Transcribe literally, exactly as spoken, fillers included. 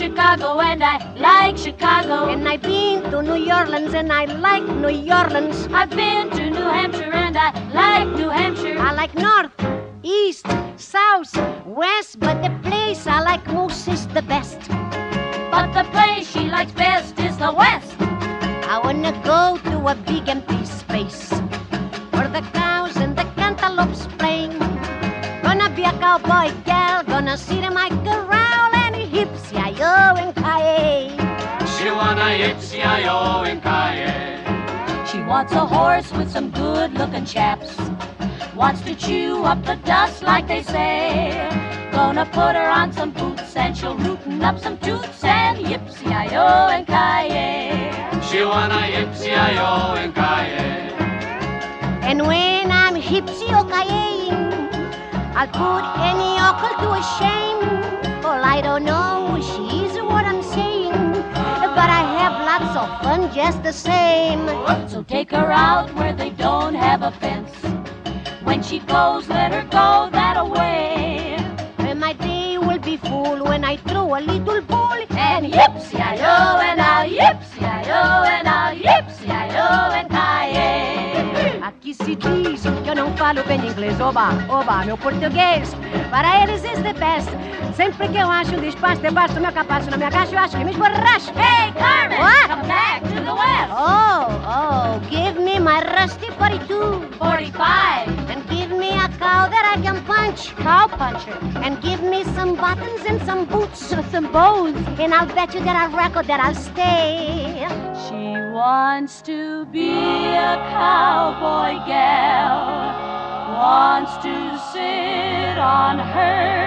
Chicago and I like Chicago. And I've been to New Orleans and I like New Orleans. I've been to New Hampshire and I like New Hampshire. I like North, East, South, West, but the place I like most is the best. But the place she likes best is the West. I wanna go to a big empty space where the cows and the cantaloupes playing. Gonna be a cowboy gal, gonna see the Mike around and hips, yi-yo and kaye. She wanna yips-yi-yo and kaye. She wants a horse with some good-looking chaps. Wants to chew up the dust like they say. Gonna put her on some boots and she'll rootin' up some toots and yips-yi-yo and kaye. She wanna yips-yi-yo and kaye. And when I'm hipsy-o-kayeing, I'll put any uncle to a shame. Well, I don't know if she's what I'm saying, but I have lots of fun just the same. So take her out where they don't have a fence. When she goes, let her go that way. And my day will be full when I throw a little ball. And yips-yi-yo and I'll yips-yi-yo and I'll yips-yi-yo and kaye. Aqui se diz que eu não falo bem inglês. Oba, oba, meu português para eles is the best. Sempre que eu acho um despacho debaixo do meu capacho na minha caixa, eu acho que me esborracho. Hey, Carmen! What? Come back to the West! Oh, oh, give me my rusty forty-two. forty-five. And give me a cow that I can punch. Cow puncher. And give me some buttons and some boots. Some bows. And I'll bet you that I'll record that I'll stay. She wants to be a cowboy gal. Wants to sit on her